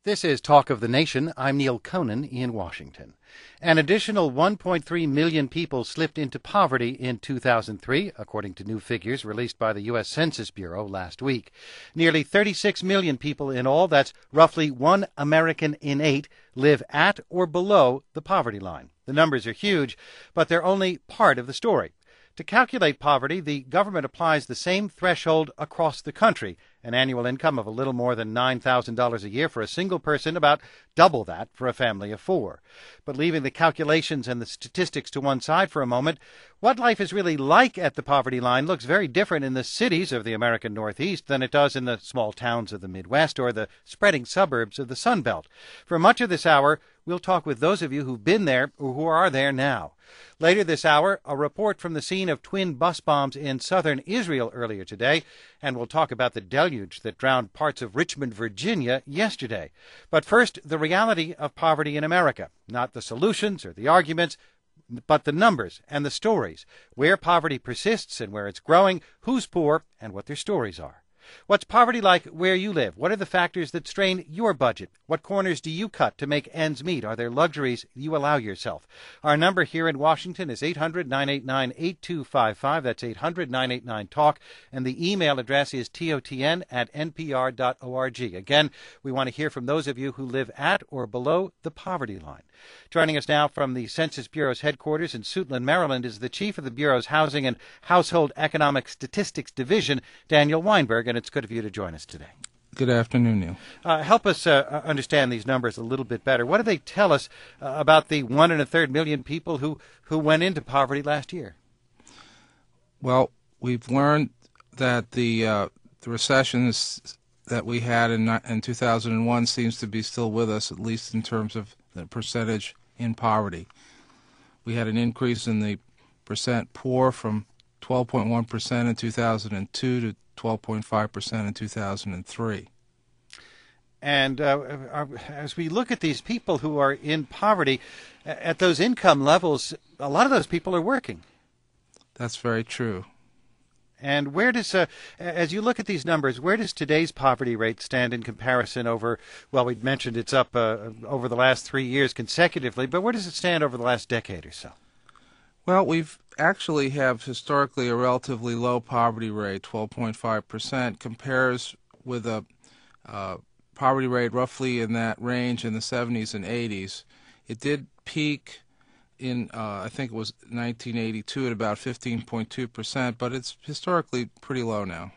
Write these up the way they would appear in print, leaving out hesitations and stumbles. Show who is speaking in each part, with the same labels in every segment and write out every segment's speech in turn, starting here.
Speaker 1: This is Talk of the Nation. I'm Neil Conan in Washington. An additional 1.3 million people slipped into poverty in 2003, according to new figures released by the U.S. Census Bureau last week. Nearly 36 million people in all, that's roughly 1 American in 8, live at or below the poverty line. The numbers are huge, but they're only part of the story. To calculate poverty, the government applies the same threshold across the country, an annual income of a little more than $9,000 a year for a single person, about double that for a family of 4. But leaving the calculations and the statistics to one side for a moment, what life is really like at the poverty line looks very different in the cities of the American Northeast than it does in the small towns of the Midwest or the spreading suburbs of the Sun Belt. For much of this hour, we'll talk with those of you who've been there or who are there now. Later this hour, a report from the scene of twin bus bombs in southern Israel earlier today, and we'll talk about the deluge that drowned parts of Richmond, Virginia yesterday. But first, the reality of poverty in America, not the solutions or the arguments, but the numbers and the stories, where poverty persists and where it's growing, who's poor, and what their stories are. What's poverty like where you live? What are the factors that strain your budget? What corners do you cut to make ends meet? Are there luxuries you allow yourself? Our number here in Washington is 800-989-8255. That's 800-989-TALK. And the email address is totn@npr.org. Again, we want to hear from those of you who live at or below the poverty line. Joining us now from the Census Bureau's headquarters in Suitland, Maryland, is the chief of the Bureau's Housing and Household Economic Statistics Division, Daniel Weinberg, and it's good of you to join us today.
Speaker 2: Good afternoon, Neil.
Speaker 1: Help us understand these numbers a little bit better. What do they tell us about the 1 1/3 million people who went into poverty last year?
Speaker 2: Well, we've learned that the recessions that we had in 2001 seems to be still with us, at least in terms of the percentage in poverty. We had an increase in the percent poor from 12.1% in 2002 to 12.5% in 2003.
Speaker 1: And as we look at these people who are in poverty, at those income levels, a lot of those people are working.
Speaker 2: That's very true.
Speaker 1: And where does, as you look at these numbers, where does today's poverty rate stand in comparison over, well, we mentioned it's up over the last 3 years consecutively, but where does it stand over the last decade or so?
Speaker 2: Well, we've actually have historically a relatively low poverty rate, 12.5%, compares with a poverty rate roughly in that range in the 70s and 80s. It did peak in, I think it was 1982 at about 15.2%, but it's historically pretty low now.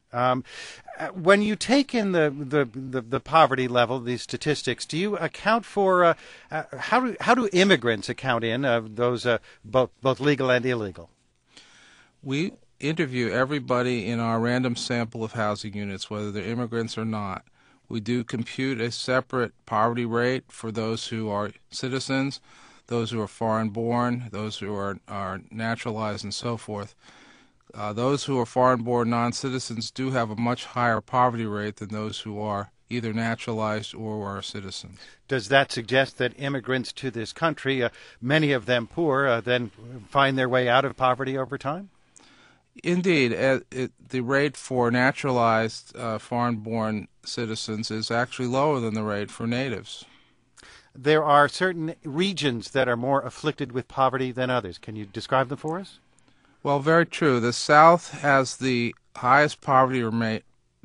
Speaker 1: When you take in the poverty level, these statistics, do you account for how do immigrants account in those both legal and illegal?
Speaker 2: We interview everybody in our random sample of housing units, whether they're immigrants or not. We do compute a separate poverty rate for those who are citizens, those who are foreign-born, those who are naturalized, and so forth. Those who are foreign-born non-citizens do have a much higher poverty rate than those who are either naturalized or are citizens.
Speaker 1: Does that suggest that immigrants to this country, many of them poor, then find their way out of poverty over time?
Speaker 2: Indeed. The rate for naturalized foreign-born citizens is actually lower than the rate for natives.
Speaker 1: There are certain regions that are more afflicted with poverty than others. Can you describe them for us?
Speaker 2: Well, very true. The South has the highest poverty rate.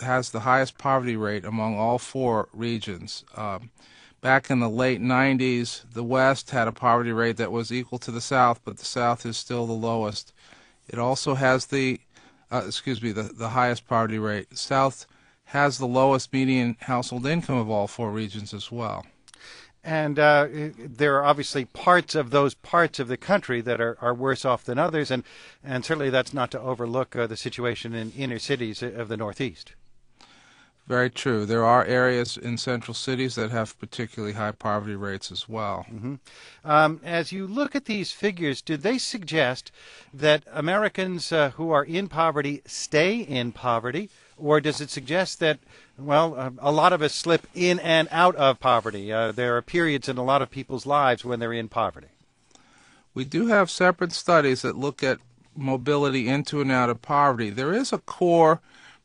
Speaker 2: Among all 4 regions. Back in the late 90s, the West had a poverty rate that was equal to the South, but the South is still the lowest. It also has the highest poverty rate. The South has the lowest median household income of all 4 regions as well.
Speaker 1: And there are obviously parts of the country that are worse off than others, and certainly that's not to overlook the situation in inner cities of the Northeast.
Speaker 2: Very true. There are areas in central cities that have particularly high poverty rates as well.
Speaker 1: Mm-hmm. As you look at these figures, do they suggest that Americans who are in poverty stay in poverty, or does it suggest that, well, a lot of us slip in and out of poverty? There are periods in a lot of people's lives when they're in poverty.
Speaker 2: We do have separate studies that look at mobility into and out of poverty. There is a core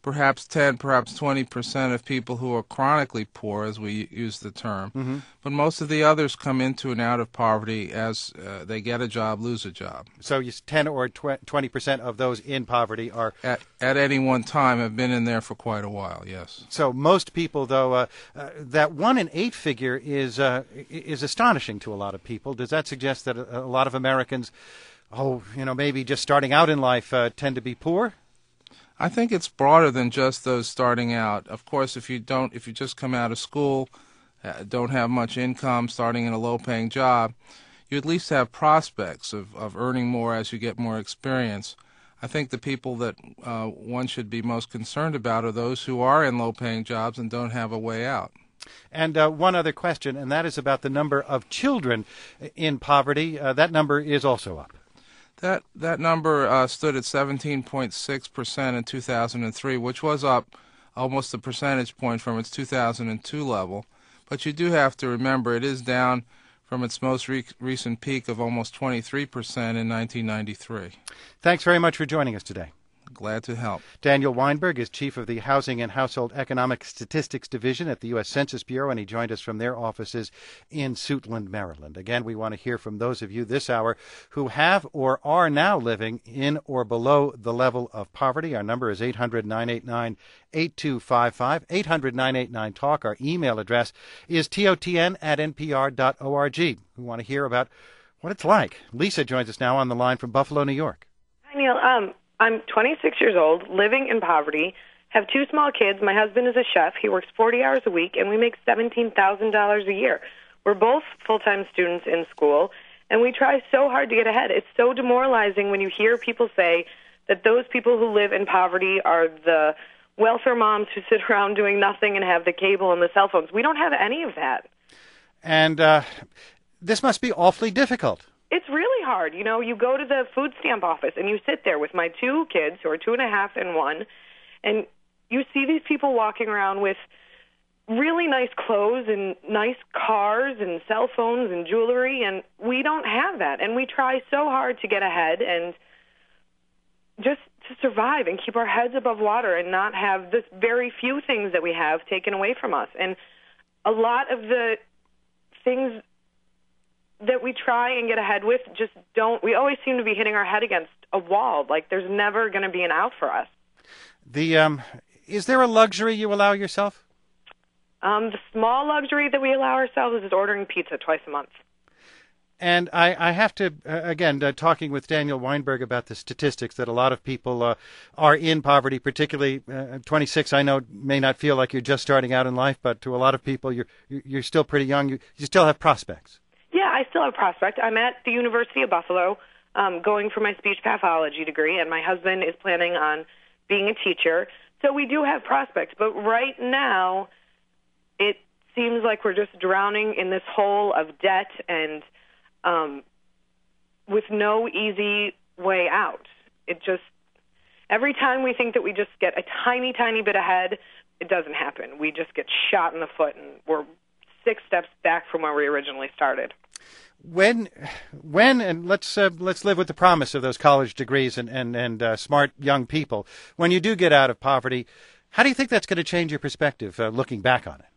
Speaker 2: perhaps 10, perhaps 20% of people who are chronically poor, as we use the term.
Speaker 1: Mm-hmm.
Speaker 2: But most of the others come into and out of poverty as they get a job, lose a job.
Speaker 1: So 10 or 20% of those in poverty are...
Speaker 2: At any one time have been in there for quite a while, yes.
Speaker 1: So most people, though, that 1 in 8 figure is astonishing to a lot of people. Does that suggest that a lot of Americans, maybe just starting out in life, tend to be poor?
Speaker 2: I think it's broader than just those starting out. Of course, if you just come out of school, don't have much income, starting in a low-paying job, you at least have prospects of earning more as you get more experience. I think the people that one should be most concerned about are those who are in low-paying jobs and don't have a way out.
Speaker 1: And one other question, and that is about the number of children in poverty. That number is also up.
Speaker 2: That number stood at 17.6% in 2003, which was up almost a percentage point from its 2002 level. But you do have to remember it is down from its most recent peak of almost 23% in 1993.
Speaker 1: Thanks very much for joining us today.
Speaker 2: Glad to help.
Speaker 1: Daniel Weinberg is chief of the Housing and Household Economic Statistics Division at the U.S. Census Bureau, and he joined us from their offices in Suitland, Maryland. Again, we want to hear from those of you this hour who have or are now living in or below the level of poverty. Our number is 800-989-8255, 800-989-TALK. Our email address is totn@npr.org. We want to hear about what it's like. Lisa joins us now on the line from Buffalo, New York.
Speaker 3: Hi, Neil. I'm 26 years old, living in poverty, have 2 small kids. My husband is a chef. He works 40 hours a week, and we make $17,000 a year. We're both full-time students in school, and we try so hard to get ahead. It's so demoralizing when you hear people say that those people who live in poverty are the welfare moms who sit around doing nothing and have the cable and the cell phones. We don't have any of that.
Speaker 1: And this must be awfully difficult.
Speaker 3: It's really hard. You know, you go to the food stamp office and you sit there with my 2 kids who are 2.5 and 1, and you see these people walking around with really nice clothes and nice cars and cell phones and jewelry, and we don't have that. And we try so hard to get ahead and just to survive and keep our heads above water and not have the very few things that we have taken away from us. And a lot of the things that we try and get ahead with just don't. We always seem to be hitting our head against a wall. Like there's never going to be an out for us.
Speaker 1: Is there a luxury you allow yourself?
Speaker 3: The small luxury that we allow ourselves is ordering pizza twice a month.
Speaker 1: And I have to, again, talking with Daniel Weinberg about the statistics that a lot of people are in poverty, particularly 26, I know may not feel like you're just starting out in life, but to a lot of people, you're still pretty young. You still have prospects.
Speaker 3: Yeah, I still have a prospect. I'm at the University of Buffalo going for my speech pathology degree, and my husband is planning on being a teacher. So we do have prospects, but right now it seems like we're just drowning in this hole of debt and with no easy way out. It just, every time we think that we just get a tiny, tiny bit ahead, it doesn't happen. We just get shot in the foot, and we're 6 steps back from where we originally started.
Speaker 1: When, and let's live with the promise of those college degrees and smart young people. When you do get out of poverty, how do you think that's going to change your perspective, looking back on it?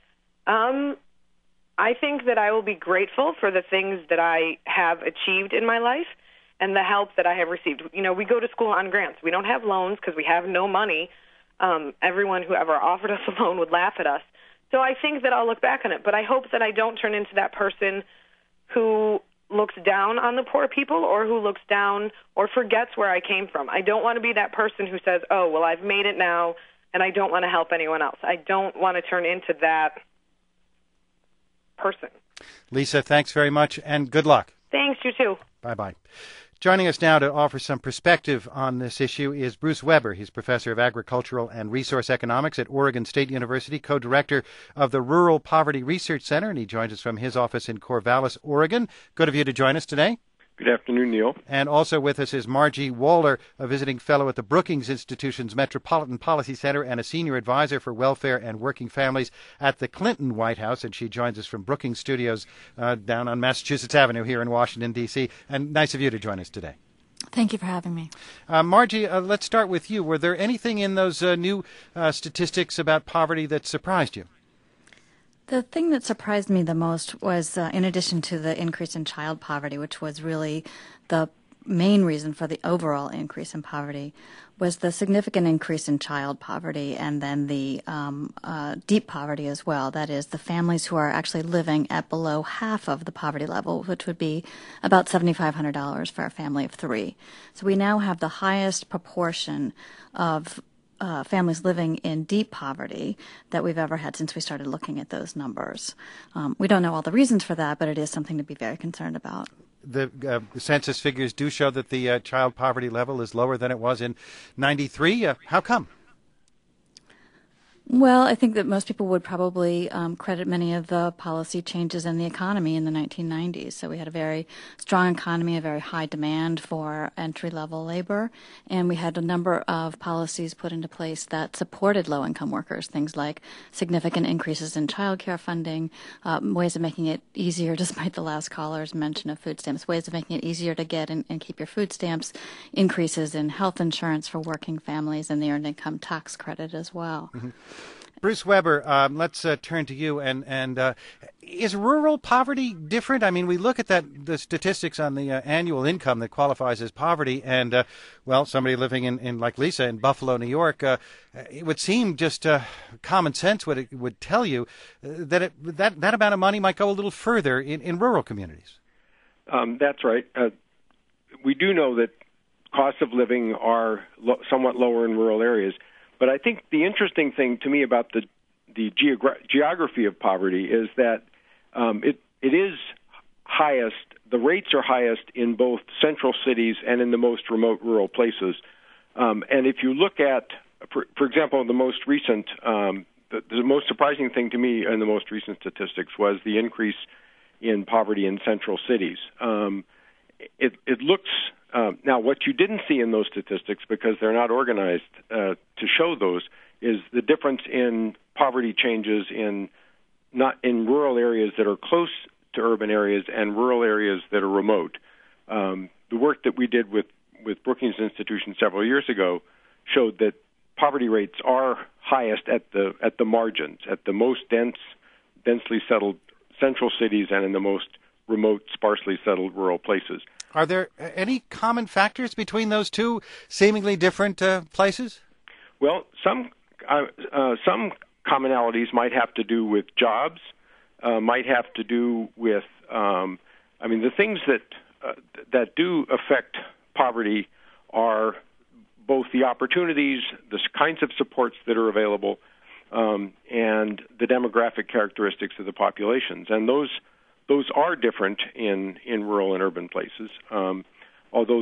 Speaker 3: I think that I will be grateful for the things that I have achieved in my life and the help that I have received. You know, we go to school on grants. We don't have loans because we have no money. Everyone who ever offered us a loan would laugh at us. So I think that I'll look back on it, but I hope that I don't turn into that person who looks down on the poor people or who looks down or forgets where I came from. I don't want to be that person who says, oh, well, I've made it now, and I don't want to help anyone else. I don't want to turn into that person.
Speaker 1: Lisa, thanks very much, and good luck.
Speaker 3: Thanks, you too.
Speaker 1: Bye-bye. Joining us now to offer some perspective on this issue is Bruce Weber. He's professor of agricultural and resource economics at Oregon State University, co-director of the Rural Poverty Research Center, and he joins us from his office in Corvallis, Oregon. Good of you to join us today.
Speaker 4: Good afternoon, Neil.
Speaker 1: And also with us is Margie Waller, a visiting fellow at the Brookings Institution's Metropolitan Policy Center and a senior advisor for welfare and working families at the Clinton White House. And she joins us from Brookings Studios down on Massachusetts Avenue here in Washington, D.C. And nice of you to join us today.
Speaker 4: Thank you for having me.
Speaker 1: Margie, let's start with you. Were there anything in those new statistics about poverty that surprised you?
Speaker 4: The thing that surprised me the most was, in addition to the increase in child poverty, which was really the main reason for the overall increase in poverty, was the significant increase in child poverty and then the deep poverty as well. That is, the families who are actually living at below half of the poverty level, which would be about $7,500 for a family of three. So we now have the highest proportion of families living in deep poverty that we've ever had since we started looking at those numbers. We don't know all the reasons for that, but it is something to be very concerned about.
Speaker 1: The census figures do show that the child poverty level is lower than it was in 93. How come?
Speaker 4: Well, I think that most people would probably credit many of the policy changes in the economy in the 1990s. So we had a very strong economy, a very high demand for entry-level labor, and we had a number of policies put into place that supported low-income workers, things like significant increases in child care funding, ways of making it easier, despite the last caller's mention of food stamps, ways of making it easier to get and keep your food stamps, increases in health insurance for working families, and the earned income tax credit as well.
Speaker 1: Mm-hmm. Bruce Weber, let's turn to you. And is rural poverty different? I mean, we look at the statistics on the annual income that qualifies as poverty, and somebody living in like Lisa in Buffalo, New York, it would seem just common sense would tell you that that amount of money might go a little further in rural communities.
Speaker 5: That's right. We do know that costs of living are somewhat lower in rural areas. But I think the interesting thing to me about the geography of poverty is that it is highest, the rates are highest in both central cities and in the most remote rural places. And if you look at, for example, the most recent, the most surprising thing to me in the most recent statistics was the increase in poverty in central cities. It looks... now, what you didn't see in those statistics, because they're not organized to show those, is the difference in poverty changes in rural areas that are close to urban areas and rural areas that are remote. The work that we did with Brookings Institution several years ago showed that poverty rates are highest at the margins, at the most densely settled central cities and in the most remote, sparsely settled rural places.
Speaker 1: Are there any common factors between those two seemingly different places?
Speaker 5: Well, some commonalities might have to do with jobs, might have to do with, the things that do affect poverty are both the opportunities, the kinds of supports that are available, and the demographic characteristics of the populations. And those are different in rural and urban places, although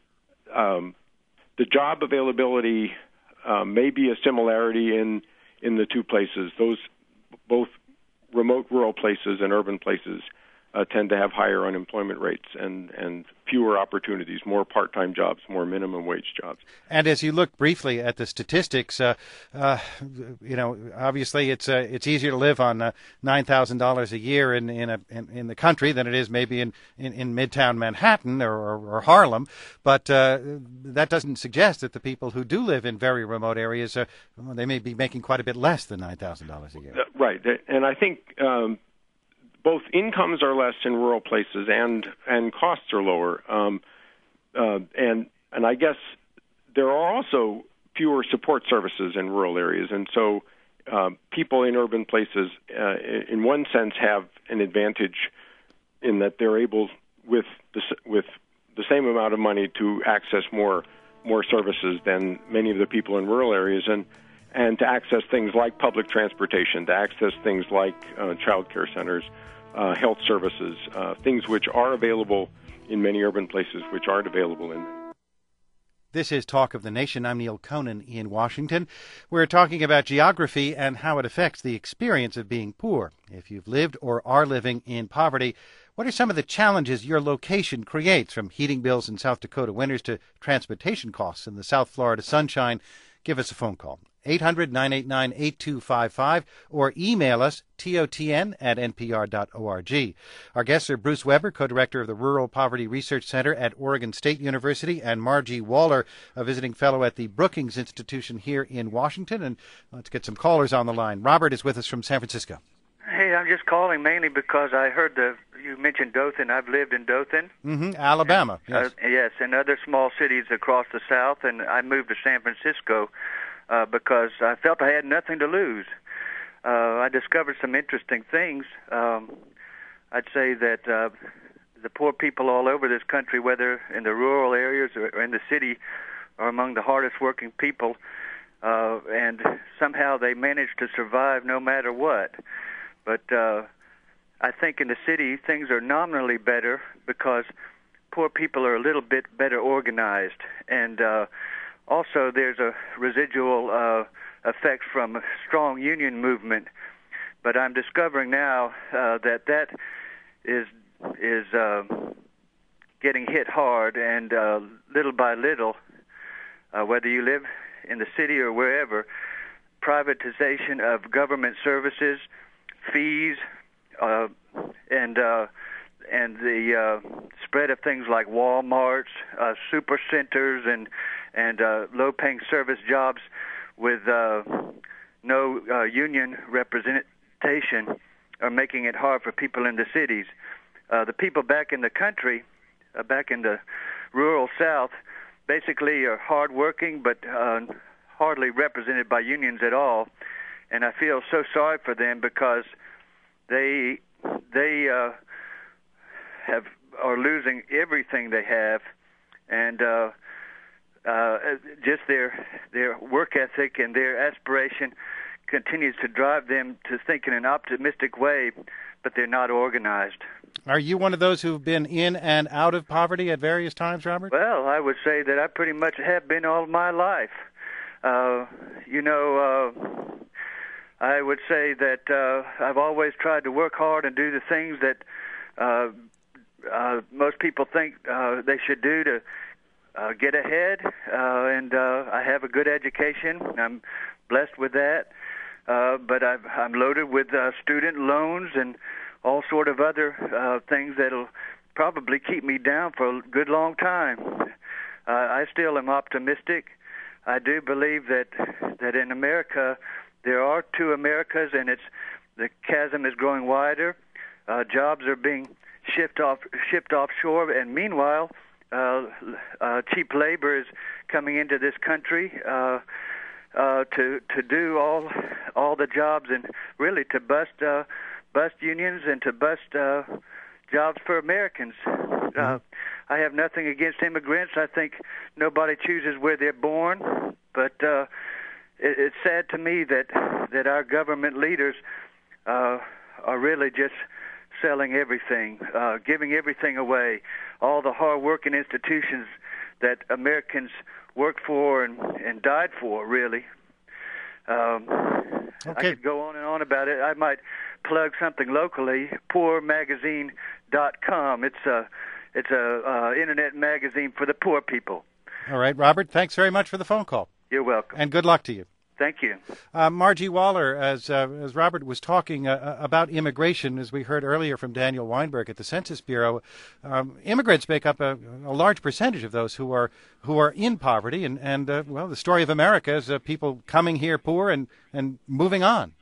Speaker 5: the job availability may be a similarity in the two places. Those both remote rural places and urban places tend to have higher unemployment rates and fewer opportunities, more part-time jobs, more minimum wage jobs.
Speaker 1: And as you look briefly at the statistics, obviously it's easier to live on $9,000 a year in the country than it is maybe in Midtown Manhattan or Harlem. But that doesn't suggest that the people who do live in very remote areas, they may be making quite a bit less than $9,000 a year.
Speaker 5: Right, and I think both incomes are less in rural places and costs are lower, and I guess there are also fewer support services in rural areas, and so people in urban places, in one sense, have an advantage in that they're able, with the same amount of money, to access more services than many of the people in rural areas, and to access things like public transportation, to access things like child care centers, health services, things which are available in many urban places, which aren't available in many.
Speaker 1: This is Talk of the Nation. I'm Neil Conan in Washington. We're talking about geography and how it affects the experience of being poor. If you've lived or are living in poverty, what are some of the challenges your location creates, from heating bills in South Dakota winters to transportation costs in the South Florida sunshine? Give us a phone call, 800-989-8255, or email us, totn@npr.org. Our guests are Bruce Weber, co-director of the Rural Poverty Research Center at Oregon State University, and Margie Waller, a visiting fellow at the Brookings Institution here in Washington. And let's get some callers on the line. Robert is with us from San Francisco.
Speaker 6: Hey, I'm just calling mainly because I heard you mentioned Dothan. I've lived in Dothan.
Speaker 1: Alabama. Yes.
Speaker 6: Yes, and other small cities across the South, and I moved to San Francisco because I felt I had nothing to lose. I discovered some interesting things. I'd say that the poor people all over this country, whether in the rural areas or in the city, are among the hardest working people, and somehow they manage to survive no matter what. But I think in the city things are nominally better because poor people are a little bit better organized, and also there's a residual effect from a strong union movement. But I'm discovering now that is getting hit hard, and little by little, whether you live in the city or wherever, privatization of government services, fees, and the spread of things like Walmarts, super centers, and low-paying service jobs with no union representation are making it hard for people in the cities. The people back in the country, back in the rural South, basically are hardworking but hardly represented by unions at all. And I feel so sorry for them because they are losing everything they have, and just their work ethic and their aspiration continues to drive them to think in an optimistic way, but they're not organized.
Speaker 1: Are you one of those who've been in and out of poverty at various times, Robert?
Speaker 6: Well, I would say that I pretty much have been all my life. I would say that I've always tried to work hard and do the things that most people think they should do to get ahead, and I have a good education. I'm blessed with that, but I'm loaded with student loans and all sort of other things that'll probably keep me down for a good long time. I still am optimistic. I do believe that in America there are two Americas, and the chasm is growing wider. Jobs are being shipped offshore, and meanwhile, cheap labor is coming into this country to do all the jobs, and really to bust unions and to bust jobs for Americans. I have nothing against immigrants. I think nobody chooses where they're born, but it's sad to me that our government leaders are really just selling everything, giving everything away, all the hard-working institutions that Americans worked for and died for, really. I could go on and on about it. I might plug something locally, poormagazine.com. It's a internet magazine for the poor people.
Speaker 1: All right, Robert, thanks very much for the phone call.
Speaker 6: You're welcome.
Speaker 1: And good luck to you.
Speaker 6: Thank you.
Speaker 1: Margie Waller, as Robert was talking about immigration, as we heard earlier from Daniel Weinberg at the Census Bureau, immigrants make up a large percentage of those who are in poverty, and the story of America is people coming here poor and moving on.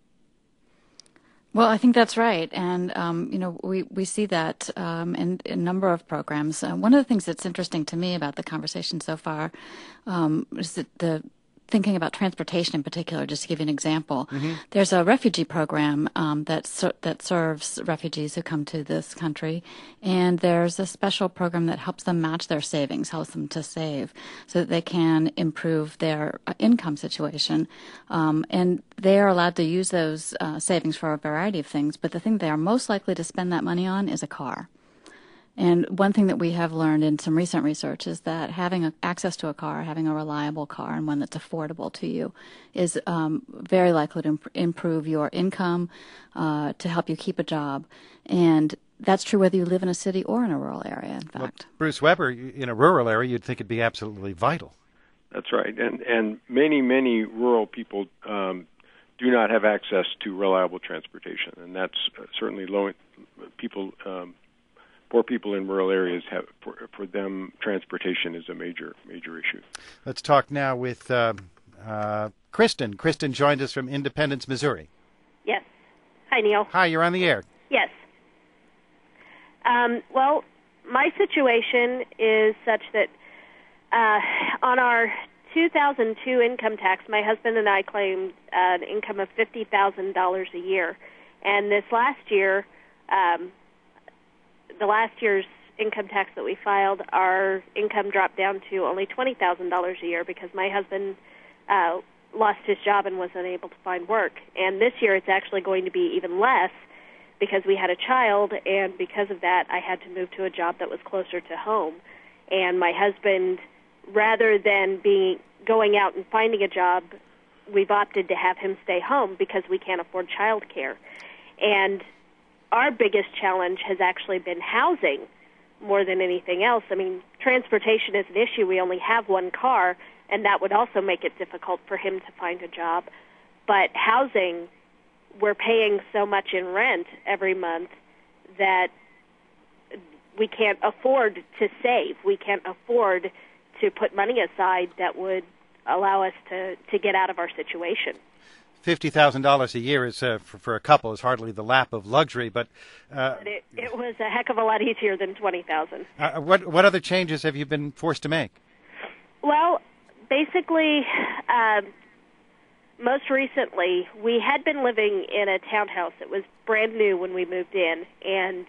Speaker 4: Well, I think that's right, and we see that in a number of programs. One of the things that's interesting to me about the conversation so far is that thinking about transportation in particular, just to give you an example, there's a refugee program that serves refugees who come to this country, and there's a special program that helps them match their savings, helps them to save, so that they can improve their income situation. And they are allowed to use those savings for a variety of things, but the thing they are most likely to spend that money on is a car. And one thing that we have learned in some recent research is that having access to a car, having a reliable car and one that's affordable to you is very likely to improve your income, to help you keep a job. And that's true whether you live in a city or in a rural area, in fact.
Speaker 1: Well, Bruce Weber, in a rural area, you'd think it'd be absolutely vital.
Speaker 5: That's right, and many rural people do not have access to reliable transportation, and that's certainly low people. Poor people in rural areas have, for them, transportation is a major issue.
Speaker 1: Let's talk now with Kristen. Kristen joined us from Independence, Missouri.
Speaker 7: Yes. Hi, Neil.
Speaker 1: Hi, you're on the air.
Speaker 7: Yes. Well, my situation is such that on our 2002 income tax, my husband and I claimed an income of $50,000 a year. And this last year, the last year's income tax that we filed, our income dropped down to only $20,000 a year because my husband lost his job and was unable to find work. And this year it's actually going to be even less because we had a child, and because of that I had to move to a job that was closer to home. And my husband, rather than going out and finding a job, we've opted to have him stay home because we can't afford child care. And our biggest challenge has actually been housing more than anything else. I mean, transportation is an issue. We only have one car, and that would also make it difficult for him to find a job. But housing, we're paying so much in rent every month that we can't afford to save. We can't afford to put money aside that would allow us to get out of our situation.
Speaker 1: $50,000 a year is for a couple is hardly the lap of luxury, but
Speaker 7: it was a heck of a lot easier than $20,000.
Speaker 1: What other changes have you been forced to make?
Speaker 7: Well, basically, most recently, we had been living in a townhouse. It was brand new when we moved in, and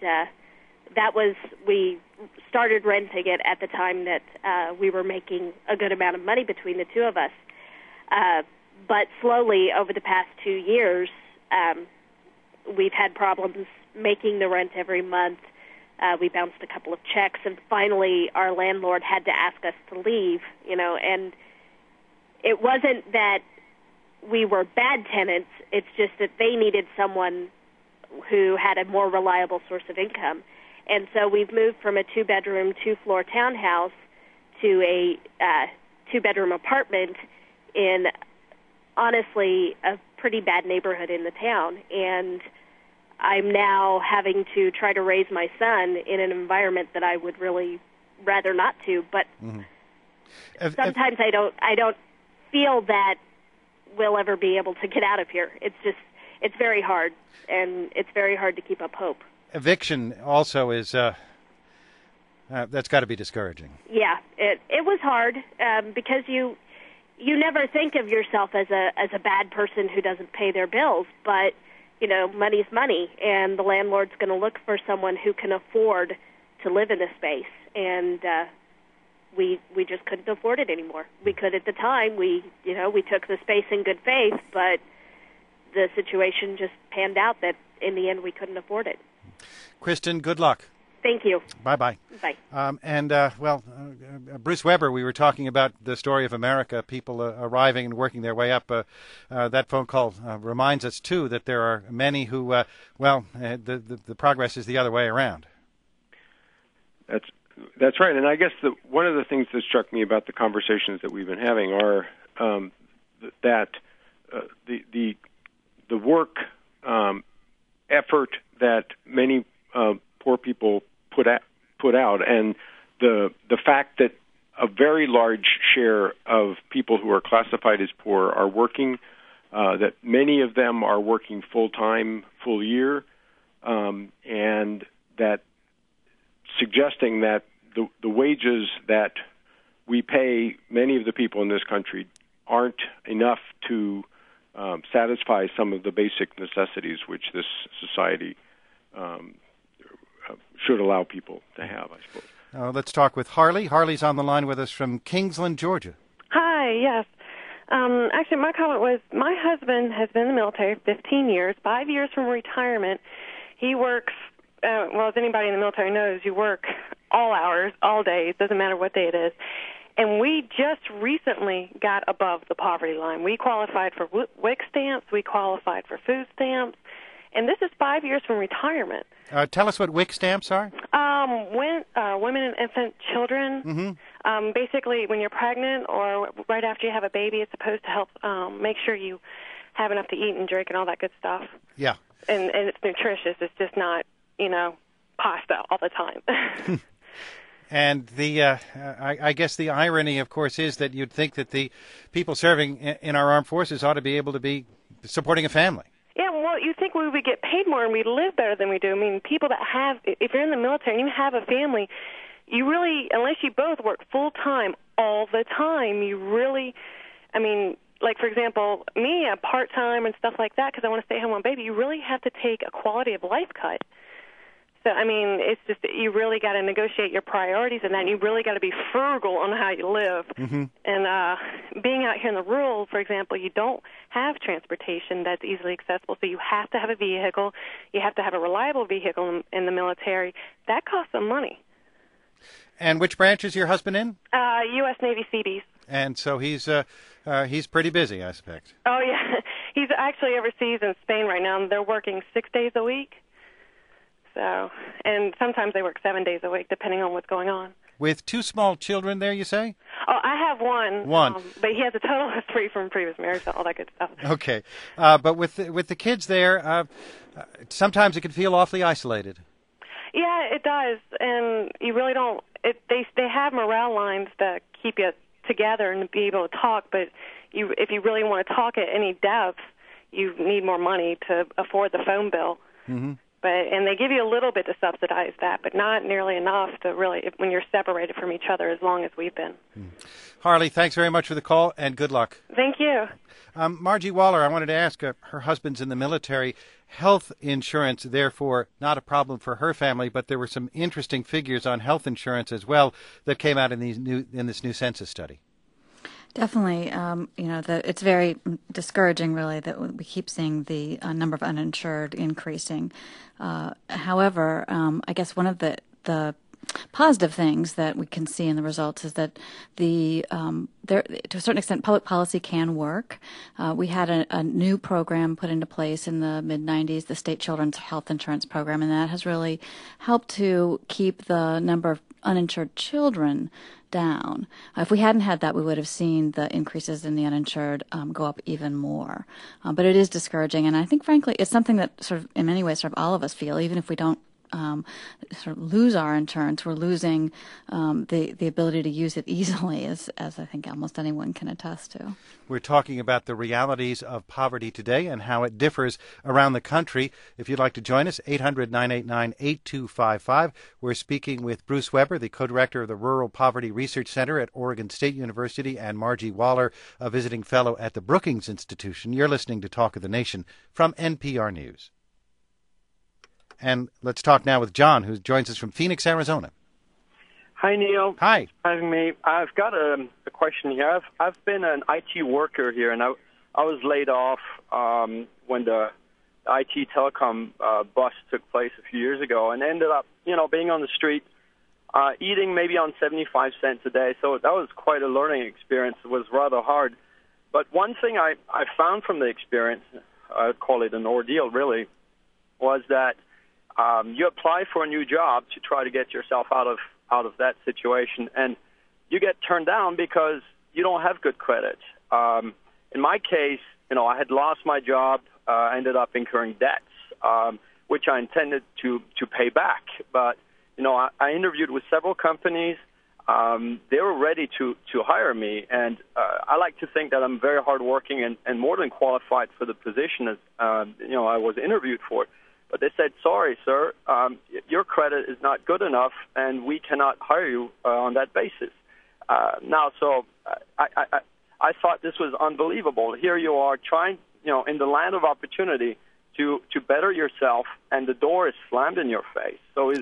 Speaker 7: we started renting it at the time that we were making a good amount of money between the two of us. But slowly, over the past 2 years, we've had problems making the rent every month. We bounced a couple of checks, and finally our landlord had to ask us to leave, and it wasn't that we were bad tenants. It's just that they needed someone who had a more reliable source of income. And so we've moved from a 2-bedroom, 2-floor townhouse to a 2-bedroom apartment in, honestly, a pretty bad neighborhood in the town. And I'm now having to try to raise my son in an environment that I would really rather not to. But sometimes I don't feel that we'll ever be able to get out of here. It's very hard, and it's very hard to keep up hope.
Speaker 1: Eviction also is that's got to be discouraging.
Speaker 7: Yeah, it was hard because you never think of yourself as a bad person who doesn't pay their bills, but money's money, and the landlord's going to look for someone who can afford to live in a space, and we just couldn't afford it anymore. We could at the time. We took the space in good faith, but the situation just panned out that in the end we couldn't afford it.
Speaker 1: Kristen, good luck.
Speaker 7: Thank you.
Speaker 1: Bye-bye.
Speaker 7: Bye.
Speaker 1: Bruce Weber, we were talking about the story of America, people arriving and working their way up. That phone call reminds us, too, that there are many who, the progress is the other way around.
Speaker 5: That's right. And I guess one of the things that struck me about the conversations that we've been having are that the work effort that many poor people put out, and the fact that a very large share of people who are classified as poor are working, that many of them are working full-time, full year, and that suggesting that the wages that we pay many of the people in this country aren't enough to satisfy some of the basic necessities which this society should allow people to have, I suppose.
Speaker 1: Let's talk with Harley. Harley's on the line with us from Kingsland, Georgia.
Speaker 8: Hi, yes. Actually, my comment was my husband has been in the military 15 years, 5 years from retirement. He works, as anybody in the military knows, you work all hours, all day. It doesn't matter what day it is. And we just recently got above the poverty line. We qualified for WIC stamps. We qualified for food stamps. And this is 5 years from retirement.
Speaker 1: Tell us what WIC stamps are.
Speaker 8: Women and infant children, basically when you're pregnant or right after you have a baby, it's supposed to help make sure you have enough to eat and drink and all that good stuff.
Speaker 1: Yeah.
Speaker 8: And it's nutritious. It's just not, pasta all the time.
Speaker 1: And the I guess the irony, of course, is that you'd think that the people serving in our armed forces ought to be able to be supporting a family.
Speaker 8: Yeah, well, you think we would get paid more and we'd live better than we do. I mean, people that have, if you're in the military and you have a family, you really, unless you both work full-time all the time, you really, like, for example, me, I'm part-time and stuff like that because I want to stay home with my baby, you really have to take a quality of life cut. So, it's just you really got to negotiate your priorities and then you really got to be frugal on how you live.
Speaker 1: Mm-hmm.
Speaker 8: And being out here in the rural, for example, you don't have transportation that's easily accessible, so you have to have a vehicle. You have to have a reliable vehicle in the military. That costs some money.
Speaker 1: And which branch is your husband in?
Speaker 8: U.S. Navy Seabees.
Speaker 1: And so he's pretty busy, I suspect.
Speaker 8: Oh, yeah. He's actually overseas in Spain right now, and they're working 6 days a week. So, and sometimes they work 7 days a week, depending on what's going on.
Speaker 1: With 2 small children there, you say?
Speaker 8: Oh, I have one.
Speaker 1: One.
Speaker 8: But he has a total of 3 from previous marriage, so all that good stuff.
Speaker 1: Okay. But with the kids there, sometimes it can feel awfully isolated.
Speaker 8: Yeah, it does. And you really don't, they have morale lines that keep you together and be able to talk, but if you really want to talk at any depth, you need more money to afford the phone bill.
Speaker 1: Mm-hmm.
Speaker 8: And they give you a little bit to subsidize that, but not nearly enough to really, when you're separated from each other as long as we've been.
Speaker 1: Harley, thanks very much for the call, and good luck.
Speaker 8: Thank you.
Speaker 1: Margie Waller, I wanted to ask, her husband's in the military. Health insurance, therefore, not a problem for her family, but there were some interesting figures on health insurance as well that came out in this new census study.
Speaker 4: Definitely, it's very discouraging, really, that we keep seeing the number of uninsured increasing. However, I guess one of the positive things that we can see in the results is that to a certain extent, public policy can work. We had a new program put into place in the mid-'90s, the State Children's Health Insurance Program, and that has really helped to keep the number of uninsured children down. If we hadn't had that, we would have seen the increases in the uninsured go up even more. But it is discouraging, and I think, frankly, it's something that sort of, in many ways, sort of all of us feel, even if we don't sort of lose our insurance, we're losing the ability to use it easily, as I think almost anyone can attest to.
Speaker 1: We're talking about the realities of poverty today and how it differs around the country. If you'd like to join us, 800-989-8255. We're speaking with Bruce Weber, the co-director of the Rural Poverty Research Center at Oregon State University, and Margie Waller, a visiting fellow at the Brookings Institution. You're listening to Talk of the Nation from NPR News. And let's talk now with John, who joins us from Phoenix, Arizona.
Speaker 9: Hi, Neil.
Speaker 1: Hi.
Speaker 9: Having me. I've got a question here. I've been an IT worker here, and I was laid off when the IT telecom bust took place a few years ago, and ended up, being on the street, eating maybe on 75 cents a day. So that was quite a learning experience. It was rather hard. But one thing I found from the experience, I'd call it an ordeal, really, was that you apply for a new job to try to get yourself out of that situation, and you get turned down because you don't have good credit. In my case, I had lost my job, ended up incurring debts, which I intended to pay back. But I interviewed with several companies. They were ready to hire me, and I like to think that I'm very hardworking and more than qualified for the position as I was interviewed for. But they said, sorry, sir, your credit is not good enough, and we cannot hire you on that basis. So I thought this was unbelievable. Here you are trying, in the land of opportunity to better yourself, and the door is slammed in your face.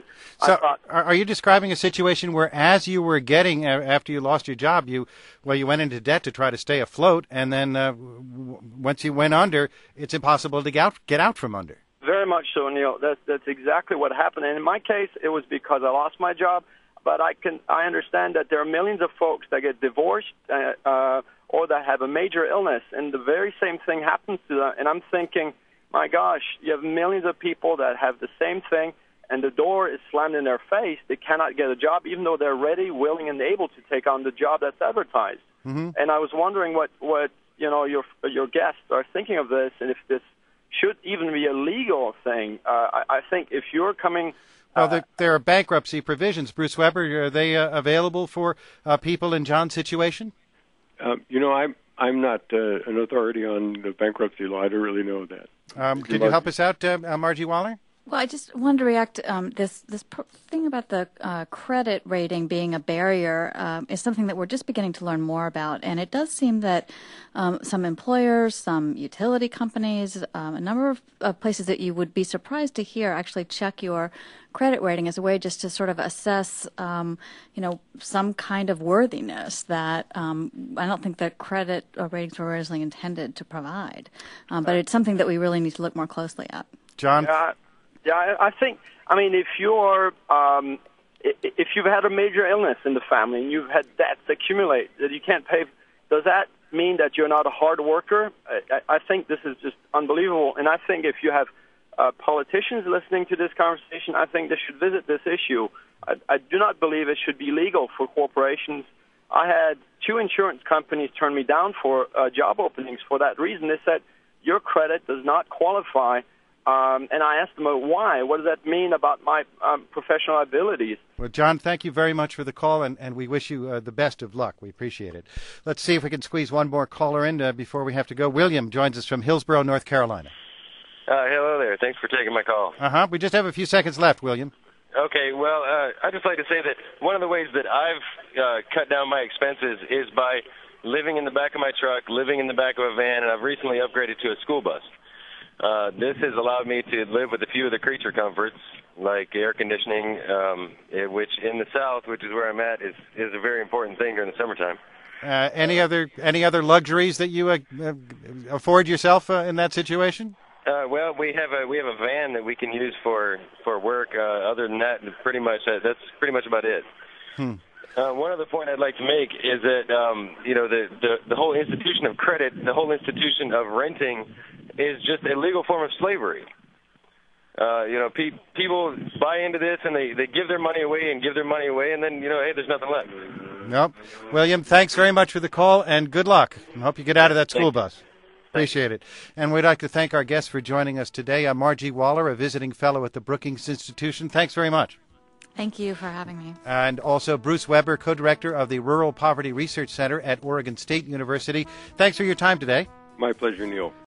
Speaker 1: Are you describing a situation where, as you were getting, after you lost your job, you went into debt to try to stay afloat, and then once you went under, it's impossible to get out from under?
Speaker 9: Very much so, Neil. That's exactly what happened. And in my case, it was because I lost my job. But I understand that there are millions of folks that get divorced or that have a major illness, and the very same thing happens to them. And I'm thinking, my gosh, you have millions of people that have the same thing, and the door is slammed in their face, they cannot get a job, even though they're ready, willing, and able to take on the job that's advertised.
Speaker 1: Mm-hmm.
Speaker 9: And I was wondering what your guests are thinking of this, and if this should even be a legal thing. I think if you're coming...
Speaker 1: Well, there are bankruptcy provisions. Bruce Weber, are they available for people in John's situation?
Speaker 5: I'm not an authority on the bankruptcy law. I don't really know that.
Speaker 1: Could you help us out, Margie Waller?
Speaker 4: Well, I just wanted to react. This thing about the credit rating being a barrier is something that we're just beginning to learn more about, and it does seem that some employers, some utility companies, a number of places that you would be surprised to hear actually check your credit rating as a way just to sort of assess, some kind of worthiness that I don't think that credit ratings were originally intended to provide, but it's something that we really need to look more closely at.
Speaker 1: John?
Speaker 9: Yeah, I think, if you're, if you've had a major illness in the family and you've had debts accumulate that you can't pay, does that mean that you're not a hard worker? I think this is just unbelievable. And I think if you have politicians listening to this conversation, I think they should visit this issue. I do not believe it should be legal for corporations. I had 2 insurance companies turn me down for job openings for that reason. They said, your credit does not qualify. And I asked them, why? What does that mean about my professional abilities?
Speaker 1: Well, John, thank you very much for the call, and we wish you the best of luck. We appreciate it. Let's see if we can squeeze one more caller in before we have to go. William joins us from Hillsborough, North Carolina.
Speaker 10: Hello there. Thanks for taking my call.
Speaker 1: We just have a few seconds left, William.
Speaker 10: Okay, well, I'd just like to say that one of the ways that I've cut down my expenses is by living in the back of my truck, living in the back of a van, and I've recently upgraded to a school bus. This has allowed me to live with a few of the creature comforts, like air conditioning, which in the South, which is where I'm at, is a very important thing during the summertime.
Speaker 1: Any other luxuries that you afford yourself in that situation?
Speaker 10: Well, we have a van that we can use for work. Other than that, that's pretty much about it. One other point I'd like to make is that the whole institution of credit, the whole institution of renting, is just a legal form of slavery. People buy into this and they give their money away and then hey, there's nothing left.
Speaker 1: Nope. William, thanks very much for the call and good luck. I hope you get out of that school bus. Appreciate it. And we'd like to thank our guests for joining us today. I'm Margie Waller, a visiting fellow at the Brookings Institution. Thanks very much.
Speaker 4: Thank you for having me.
Speaker 1: And also Bruce Weber, co-director of the Rural Poverty Research Center at Oregon State University. Thanks for your time today.
Speaker 5: My pleasure, Neil.